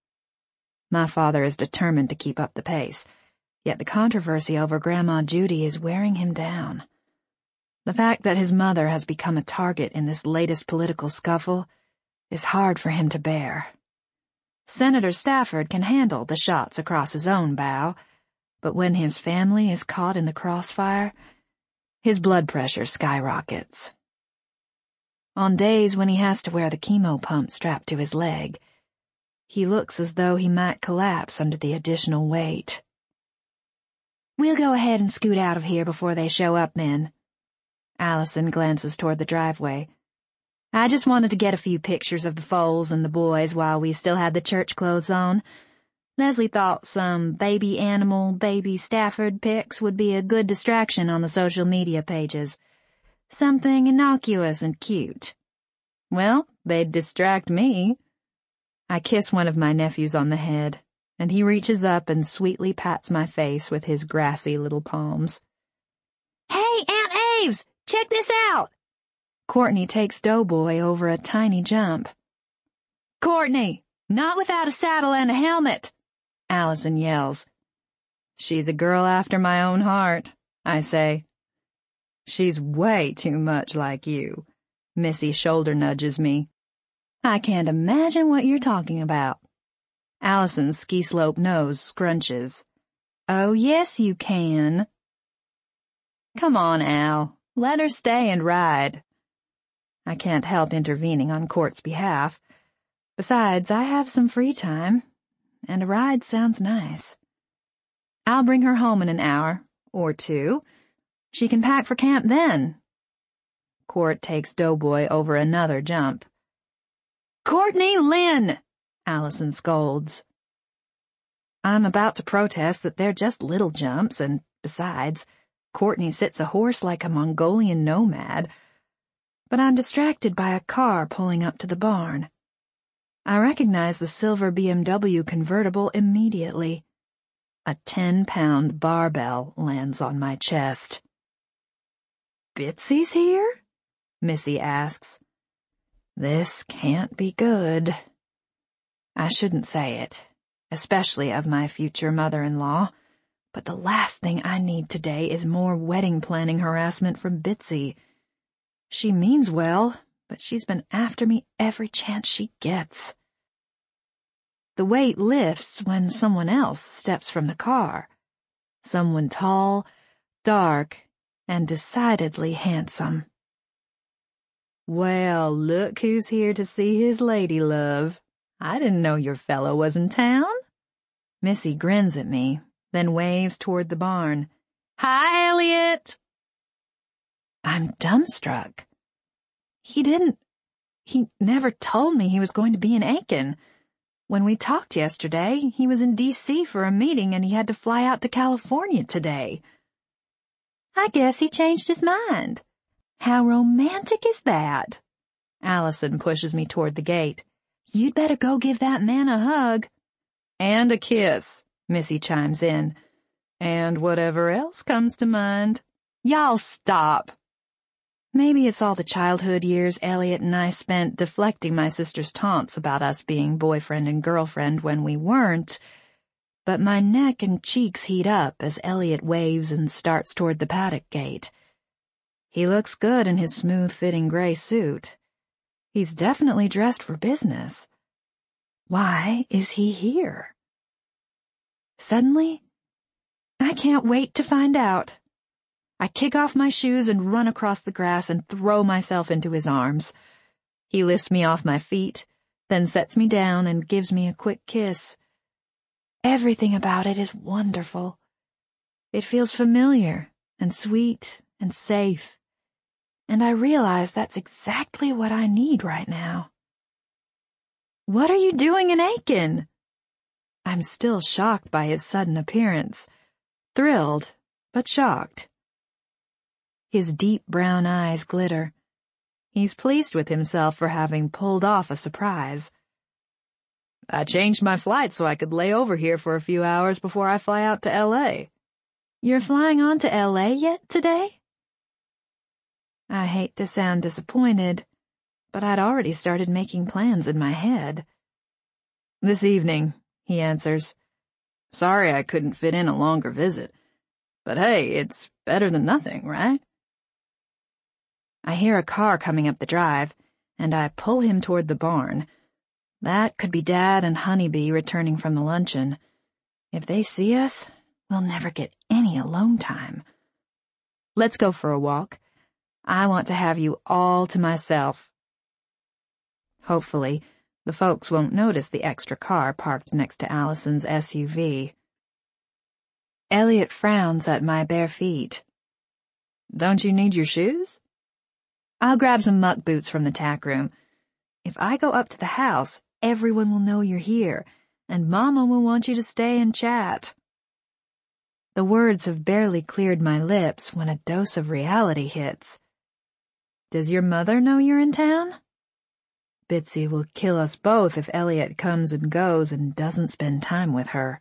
My father is determined to keep up the pace, yet the controversy over Grandma Judy is wearing him down. The fact that his mother has become a target in this latest political scuffle is hard for him to bear. Senator Stafford can handle the shots across his own bow, but when his family is caught in the crossfire, his blood pressure skyrockets. On days when he has to wear the chemo pump strapped to his leg, he looks as though he might collapse under the additional weight. We'll go ahead and scoot out of here before they show up then. Allison glances toward the driveway. I just wanted to get a few pictures of the foals and the boys while we still had the church clothes on. Leslie thought some baby animal, baby Stafford pics would be a good distraction on the social media pages. Something innocuous and cute. Well, they'd distract me. I kiss one of my nephews on the head, and he reaches up and sweetly pats my face with his grassy little palms. Hey, Aunt Aves! Check this out! Courtney takes Doughboy over a tiny jump. Courtney! Not without a saddle and a helmet! Allison yells. She's a girl after my own heart, I say. She's way too much like you. Missy shoulder nudges me. I can't imagine what you're talking about. Allison's ski slope nose scrunches. Oh, yes, you can. Come on, Al. Let her stay and ride. I can't help intervening on Court's behalf. Besides, I have some free time, and a ride sounds nice. I'll bring her home in an hour, or two. She can pack for camp then. Court takes Doughboy over another jump. Courtney Lynn! Allison scolds. I'm about to protest that they're just little jumps, and besides, Courtney sits a horse like a Mongolian nomad. But I'm distracted by a car pulling up to the barn. I recognize the silver B M W convertible immediately. A ten-pound barbell lands on my chest. Bitsy's here? Missy asks. This can't be good. I shouldn't say it, especially of my future mother-in-law, but the last thing I need today is more wedding planning harassment from Bitsy. She means well, but she's been after me every chance she gets. The weight lifts when someone else steps from the car. Someone tall, dark, and decidedly handsome. Well, look who's here to see his lady love. I didn't know your fellow was in town. Missy grins at me, then waves toward the barn. Hi, Elliot! I'm dumbstruck. He didn't... He never told me he was going to be in Aiken. When we talked yesterday, he was in D C for a meeting and he had to fly out to California today. I guess he changed his mind. How romantic is that? Allison pushes me toward the gate. You'd better go give that man a hug. And a kiss, Missy chimes in. And whatever else comes to mind. Y'all stop. Maybe it's all the childhood years Elliot and I spent deflecting my sister's taunts about us being boyfriend and girlfriend when we weren't, but my neck and cheeks heat up as Elliot waves and starts toward the paddock gate. He looks good in his smooth-fitting gray suit. He's definitely dressed for business. Why is he here? Suddenly, I can't wait to find out. I kick off my shoes and run across the grass and throw myself into his arms. He lifts me off my feet, then sets me down and gives me a quick kiss. Everything about it is wonderful. It feels familiar and sweet and safe, and I realize that's exactly what I need right now. What are you doing in Aiken? I'm still shocked by his sudden appearance. Thrilled, but shocked. His deep brown eyes glitter. He's pleased with himself for having pulled off a surprise. I changed my flight so I could lay over here for a few hours before I fly out to L A. You're flying on to L A yet today? I hate to sound disappointed, but I'd already started making plans in my head. This evening, he answers. Sorry I couldn't fit in a longer visit. But hey, it's better than nothing, right? I hear a car coming up the drive, and I pull him toward the barn. That could be Dad and Honeybee returning from the luncheon. If they see us, we'll never get any alone time. Let's go for a walk. I want to have you all to myself. Hopefully, the folks won't notice the extra car parked next to Allison's S U V. Elliot frowns at my bare feet. Don't you need your shoes? I'll grab some muck boots from the tack room. If I go up to the house, everyone will know you're here, and Mama will want you to stay and chat. The words have barely cleared my lips when a dose of reality hits. Does your mother know you're in town? Bitsy will kill us both if Elliot comes and goes and doesn't spend time with her.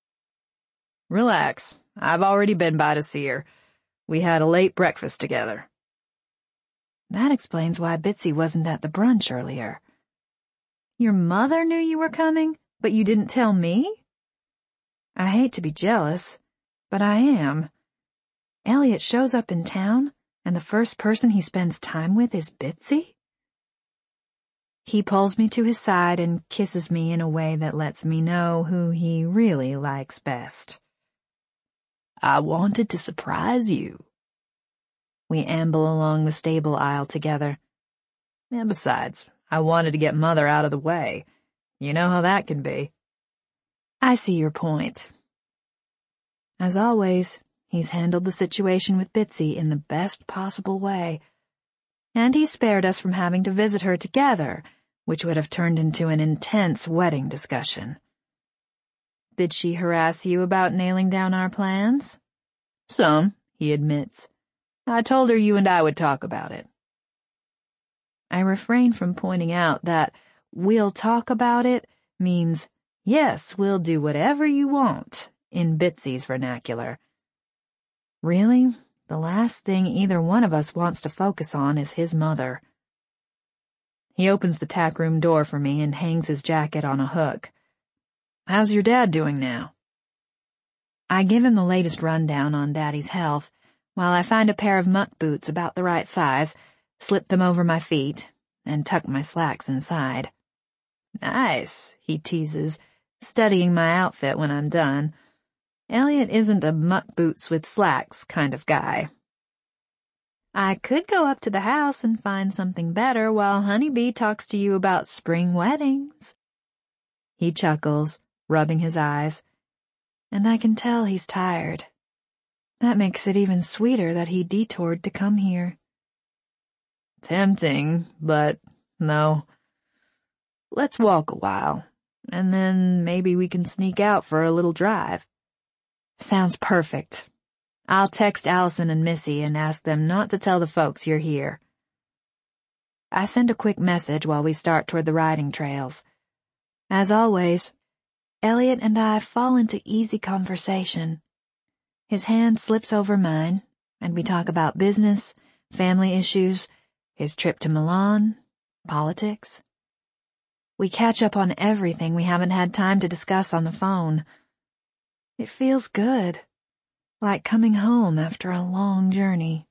Relax. I've already been by to see her. We had a late breakfast together. That explains why Bitsy wasn't at the brunch earlier. Your mother knew you were coming, but you didn't tell me? I hate to be jealous, but I am. Elliot shows up in town, and the first person he spends time with is Bitsy? He pulls me to his side and kisses me in a way that lets me know who he really likes best. I wanted to surprise you. We amble along the stable aisle together. And besides, I wanted to get Mother out of the way. You know how that can be. I see your point. As always, he's handled the situation with Bitsy in the best possible way. And he spared us from having to visit her together, which would have turned into an intense wedding discussion. Did she harass you about nailing down our plans? Some, he admits. I told her you and I would talk about it. I refrain from pointing out that we'll talk about it means, yes, we'll do whatever you want, in Bitsy's vernacular. Really, the last thing either one of us wants to focus on is his mother. He opens the tack room door for me and hangs his jacket on a hook. How's your dad doing now? I give him the latest rundown on Daddy's health, while I find a pair of muck boots about the right size, slip them over my feet, and tuck my slacks inside. Nice, he teases, studying my outfit when I'm done. Elliot isn't a muck boots with slacks kind of guy. I could go up to the house and find something better while Honeybee talks to you about spring weddings. He chuckles, rubbing his eyes, and I can tell he's tired. That makes it even sweeter that he detoured to come here. Tempting, but no. Let's walk a while, and then maybe we can sneak out for a little drive. Sounds perfect. I'll text Allison and Missy and ask them not to tell the folks you're here. I send a quick message while we start toward the riding trails. As always, Elliot and I fall into easy conversation. His hand slips over mine, and we talk about business, family issues, his trip to Milan, politics. We catch up on everything we haven't had time to discuss on the phone. It feels good, like coming home after a long journey.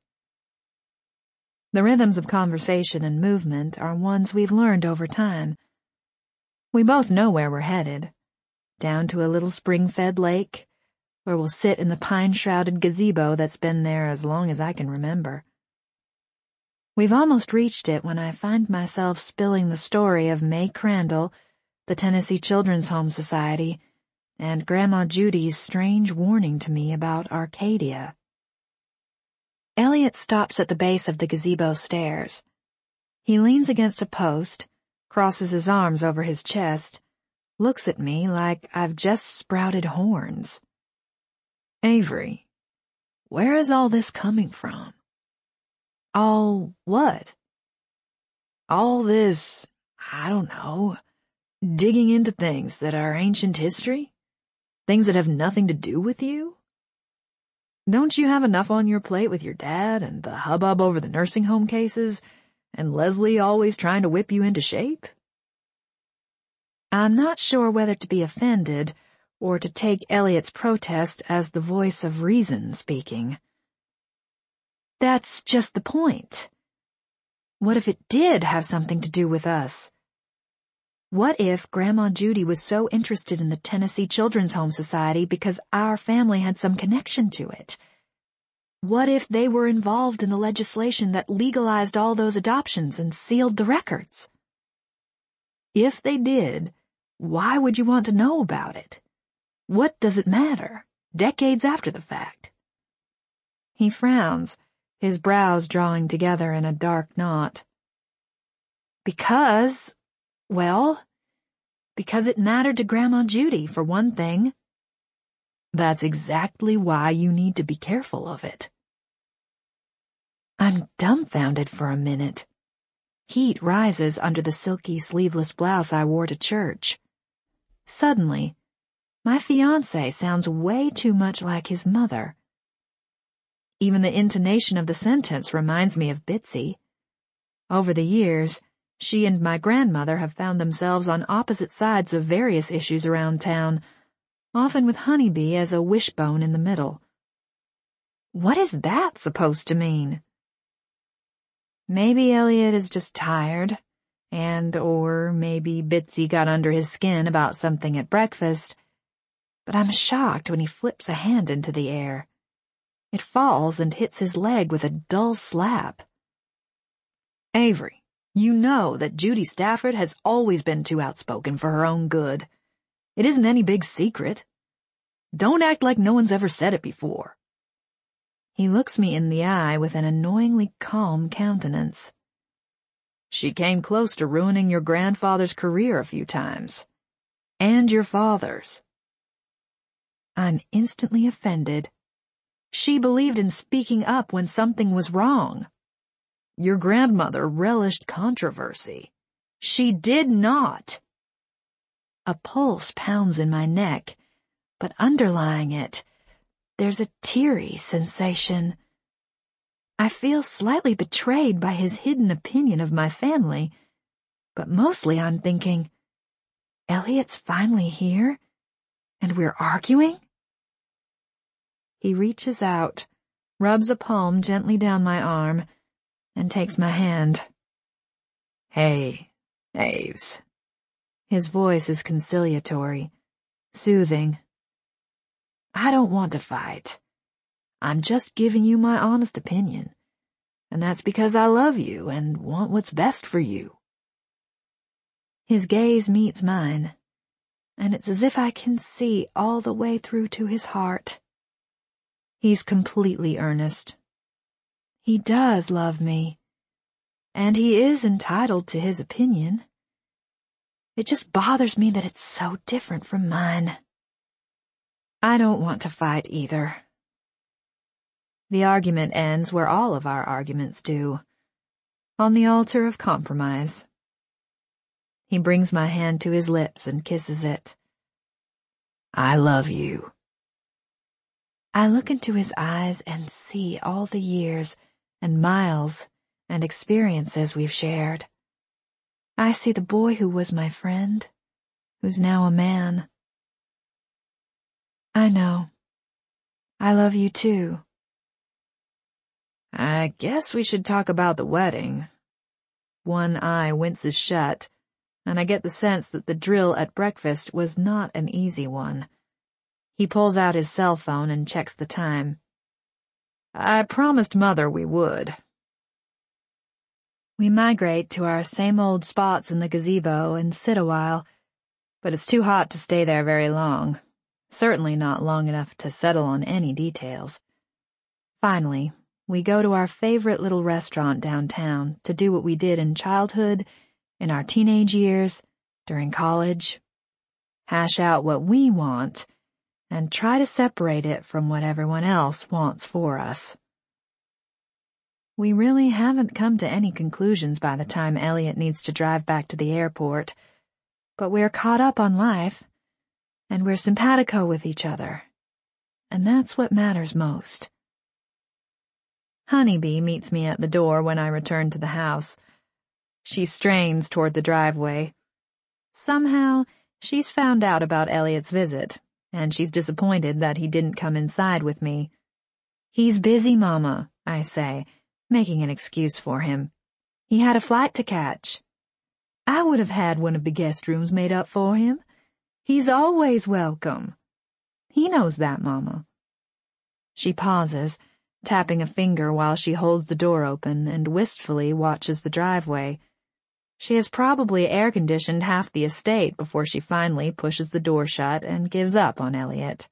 The rhythms of conversation and movement are ones we've learned over time. We both know where we're headed, down to a little spring-fed lake, where we'll sit in the pine-shrouded gazebo that's been there as long as I can remember. We've almost reached it when I find myself spilling the story of May Crandall, the Tennessee Children's Home Society, and Grandma Judy's strange warning to me about Arcadia. Elliot stops at the base of the gazebo stairs. He leans against a post, crosses his arms over his chest, looks at me like I've just sprouted horns. Avery, where is all this coming from? All what? All this, I don't know, digging into things that are ancient history? Things that have nothing to do with you? Don't you have enough on your plate with your dad and the hubbub over the nursing home cases and Leslie always trying to whip you into shape? I'm not sure whether to be offended or to take Elliot's protest as the voice of reason speaking. That's just the point. What if it did have something to do with us? What if Grandma Judy was so interested in the Tennessee Children's Home Society because our family had some connection to it? What if they were involved in the legislation that legalized all those adoptions and sealed the records? If they did, why would you want to know about it? What does it matter, decades after the fact? He frowns, his brows drawing together in a dark knot. Because, well, because it mattered to Grandma Judy, for one thing. That's exactly why you need to be careful of it. I'm dumbfounded for a minute. Heat rises under the silky sleeveless blouse I wore to church. Suddenly, my fiancé sounds way too much like his mother. Even the intonation of the sentence reminds me of Bitsy. Over the years, she and my grandmother have found themselves on opposite sides of various issues around town, often with Honeybee as a wishbone in the middle. What is that supposed to mean? Maybe Elliot is just tired, and or maybe Bitsy got under his skin about something at breakfast, but I'm shocked when he flips a hand into the air. It falls and hits his leg with a dull slap. Avery, you know that Judy Stafford has always been too outspoken for her own good. It isn't any big secret. Don't act like no one's ever said it before. He looks me in the eye with an annoyingly calm countenance. She came close to ruining your grandfather's career a few times. And your father's. I'm instantly offended. She believed in speaking up when something was wrong. Your grandmother relished controversy. She did not. A pulse pounds in my neck, but underlying it, there's a teary sensation. I feel slightly betrayed by his hidden opinion of my family, but mostly I'm thinking, Elliot's finally here, and we're arguing? He reaches out, rubs a palm gently down my arm, and takes my hand. Hey, Aves. His voice is conciliatory, soothing. I don't want to fight. I'm just giving you my honest opinion, and that's because I love you and want what's best for you. His gaze meets mine, and it's as if I can see all the way through to his heart. He's completely earnest. He does love me, and he is entitled to his opinion. It just bothers me that it's so different from mine. I don't want to fight either. The argument ends where all of our arguments do, on the altar of compromise. He brings my hand to his lips and kisses it. I love you. I look into his eyes and see all the years and miles and experiences we've shared. I see the boy who was my friend, who's now a man. I know. I love you too. I guess we should talk about the wedding. One eye winces shut, and I get the sense that the drill at breakfast was not an easy one. He pulls out his cell phone and checks the time. I promised Mother we would. We migrate to our same old spots in the gazebo and sit a while, but it's too hot to stay there very long. Certainly not long enough to settle on any details. Finally, we go to our favorite little restaurant downtown to do what we did in childhood in our teenage years, during college. Hash out what we want, and try to separate it from what everyone else wants for us. We really haven't come to any conclusions by the time Elliot needs to drive back to the airport, but we're caught up on life, and we're simpatico with each other, and that's what matters most. Honeybee meets me at the door when I return to the house. She strains toward the driveway. Somehow, she's found out about Elliot's visit, and she's disappointed that he didn't come inside with me. He's busy, Mama, I say, making an excuse for him. He had a flight to catch. I would have had one of the guest rooms made up for him. He's always welcome. He knows that, Mama. She pauses, tapping a finger while she holds the door open and wistfully watches the driveway. She has probably air-conditioned half the estate before she finally pushes the door shut and gives up on Elliot.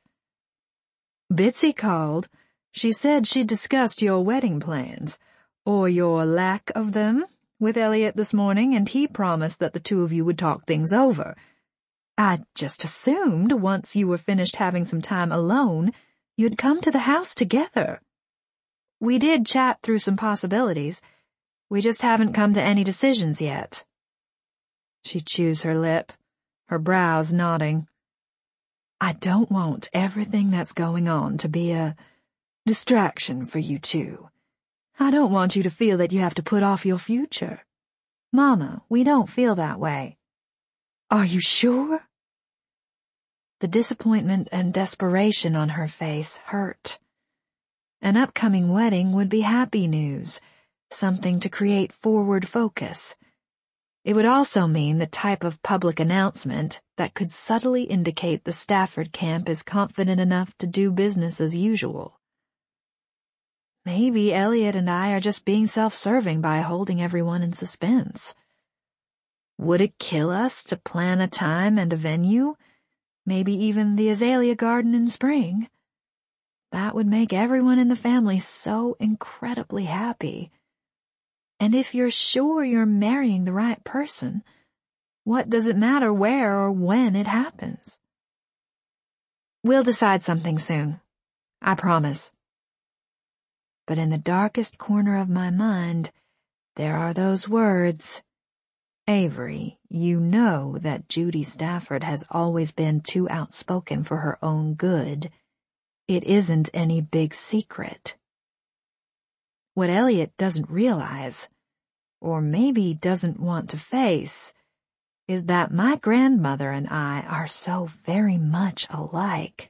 Bitsy called. She said she'd discussed your wedding plans, or your lack of them, with Elliot this morning, and he promised that the two of you would talk things over. I just assumed once you were finished having some time alone, you'd come to the house together. We did chat through some possibilities. We just haven't come to any decisions yet. She chews her lip, her brows nodding. I don't want everything that's going on to be a distraction for you two. I don't want you to feel that you have to put off your future. Mama, we don't feel that way. Are you sure? The disappointment and desperation on her face hurt. An upcoming wedding would be happy news, something to create forward focus. It would also mean the type of public announcement that could subtly indicate the Stafford camp is confident enough to do business as usual. Maybe Elliot and I are just being self-serving by holding everyone in suspense. Would it kill us to plan a time and a venue? Maybe even the Azalea Garden in spring? That would make everyone in the family so incredibly happy. And if you're sure you're marrying the right person, what does it matter where or when it happens? We'll decide something soon. I promise. But in the darkest corner of my mind, there are those words. Avery, you know that Judy Stafford has always been too outspoken for her own good. It isn't any big secret. What Elliot doesn't realize, or maybe doesn't want to face, is that my grandmother and I are so very much alike.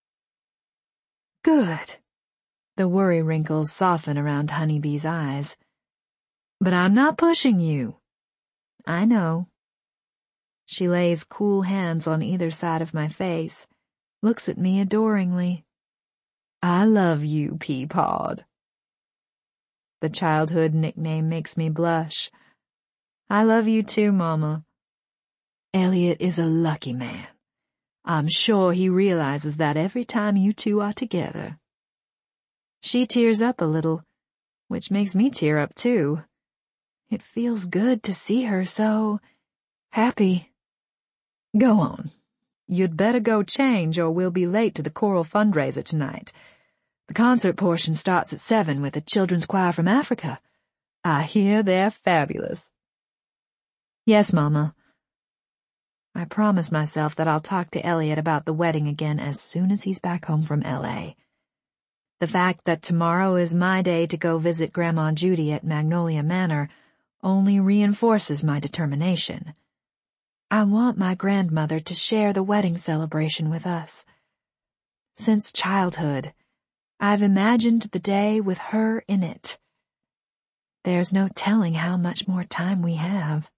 Good. The worry wrinkles soften around Honeybee's eyes. But I'm not pushing you. I know. She lays cool hands on either side of my face, looks at me adoringly. I love you, Peapod. The childhood nickname makes me blush. I love you too, Mama. Elliot is a lucky man. I'm sure he realizes that every time you two are together. She tears up a little, which makes me tear up too. It feels good to see her so happy. Go on. You'd better go change or we'll be late to the choral fundraiser tonight. The concert portion starts at seven with a children's choir from Africa. I hear they're fabulous. Yes, Mama. I promise myself that I'll talk to Elliot about the wedding again as soon as he's back home from L A. The fact that tomorrow is my day to go visit Grandma Judy at Magnolia Manor only reinforces my determination. I want my grandmother to share the wedding celebration with us. Since childhood, I've imagined the day with her in it. There's no telling how much more time we have.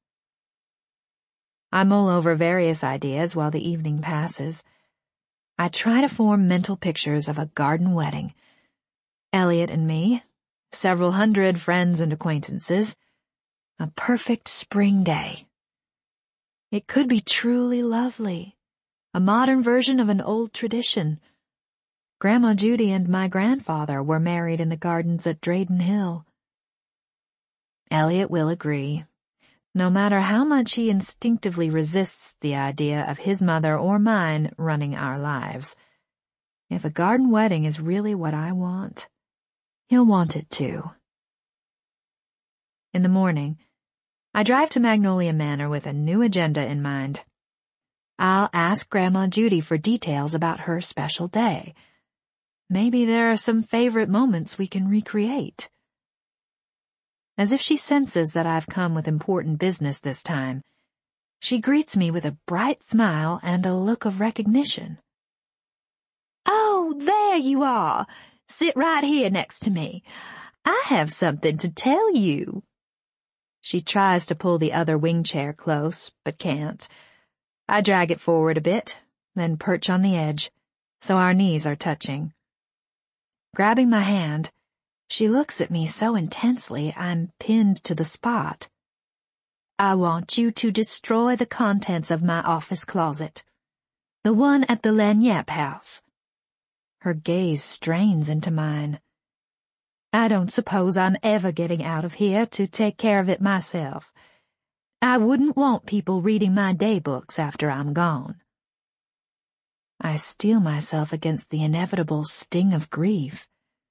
I mull over various ideas while the evening passes. I try to form mental pictures of a garden wedding. Elliot and me, several hundred friends and acquaintances, a perfect spring day. It could be truly lovely, a modern version of an old tradition. Grandma Judy and my grandfather were married in the gardens at Drayden Hill. Elliot will agree. no matter how much he instinctively resists the idea of his mother or mine running our lives. If a garden wedding is really what I want, he'll want it too. In the morning, I drive to Magnolia Manor with a new agenda in mind. I'll ask Grandma Judy for details about her special day. Maybe there are some favorite moments we can recreate. As if she senses that I've come with important business this time, she greets me with a bright smile and a look of recognition. "Oh, there you are. Sit right here next to me. I have something to tell you." She tries to pull the other wing chair close, but can't. I drag it forward a bit, then perch on the edge, so our knees are touching. Grabbing my hand, she looks at me so intensely I'm pinned to the spot. "I want you to destroy the contents of my office closet. The one at the Lagniappe house." Her gaze strains into mine. "I don't suppose I'm ever getting out of here to take care of it myself. I wouldn't want people reading my daybooks after I'm gone." I steel myself against the inevitable sting of grief.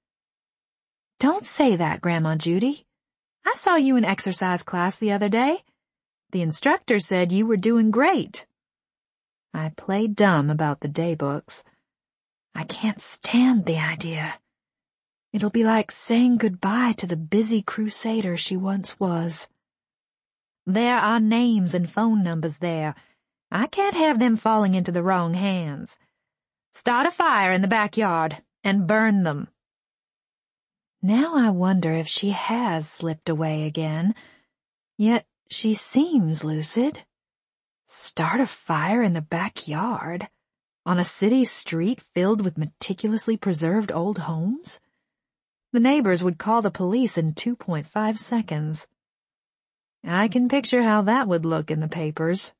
"Don't say that, Grandma Judy. I saw you in exercise class the other day. The instructor said you were doing great." I played dumb about the daybooks. I can't stand the idea. It'll be like saying goodbye to the busy crusader she once was. "There are names and phone numbers there. I can't have them falling into the wrong hands. Start a fire in the backyard and burn them." Now I wonder if she has slipped away again, yet she seems lucid. Start a fire in the backyard, on a city street filled with meticulously preserved old homes? The neighbors would call the police in two point five seconds. I can picture how that would look in the papers.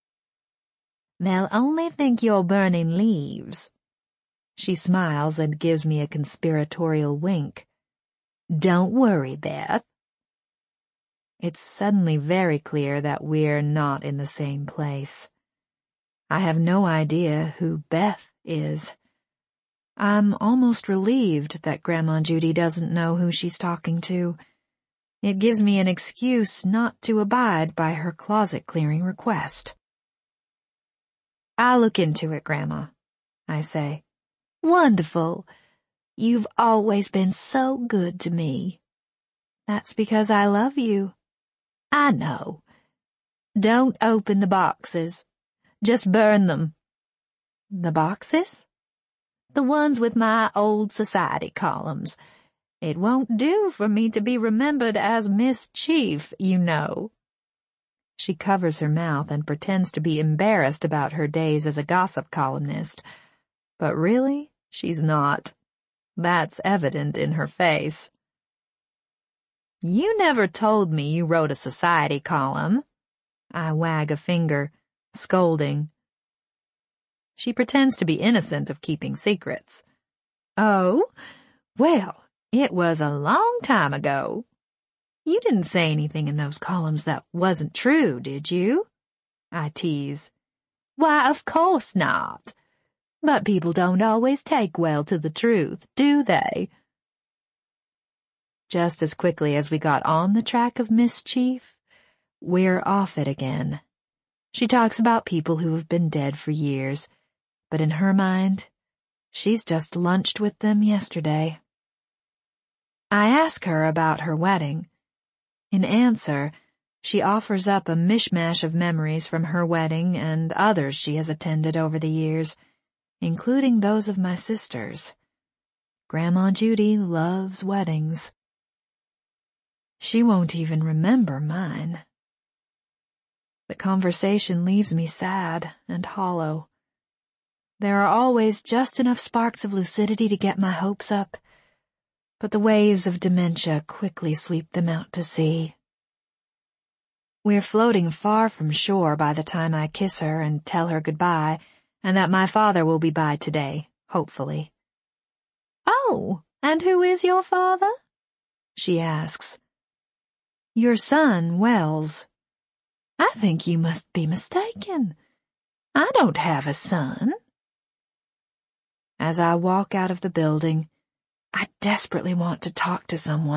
"They'll only think you're burning leaves." She smiles and gives me a conspiratorial wink. "Don't worry, Beth." It's suddenly very clear that we're not in the same place. I have no idea who Beth is. I'm almost relieved that Grandma Judy doesn't know who she's talking to. It gives me an excuse not to abide by her closet-clearing request. "I'll look into it, Grandma," I say. "Wonderful. You've always been so good to me." "That's because I love you." "I know. Don't open the boxes. Just burn them." "The boxes?" "The ones with my old society columns. It won't do for me to be remembered as Miss Chief, you know." She covers her mouth and pretends to be embarrassed about her days as a gossip columnist. But really, she's not. That's evident in her face. "You never told me you wrote a society column." I wag a finger, scolding. She pretends to be innocent of keeping secrets. "Oh, well, it was a long time ago. You didn't say anything in those columns that wasn't true, did you?" I tease. "Why, of course not. But people don't always take well to the truth, do they?" Just as quickly as we got on the track of mischief, we're off it again. She talks about people who have been dead for years, but in her mind, she's just lunched with them yesterday. I ask her about her wedding. In answer, she offers up a mishmash of memories from her wedding and others she has attended over the years, including those of my sisters. Grandma Judy loves weddings. She won't even remember mine. The conversation leaves me sad and hollow. There are always just enough sparks of lucidity to get my hopes up, but the waves of dementia quickly sweep them out to sea. We're floating far from shore by the time I kiss her and tell her goodbye, and that my father will be by today, hopefully. "Oh, and who is your father?" she asks. "Your son, Wells." I think you must be mistaken. I don't have a son. As I walk out of the building, I desperately want to talk to someone.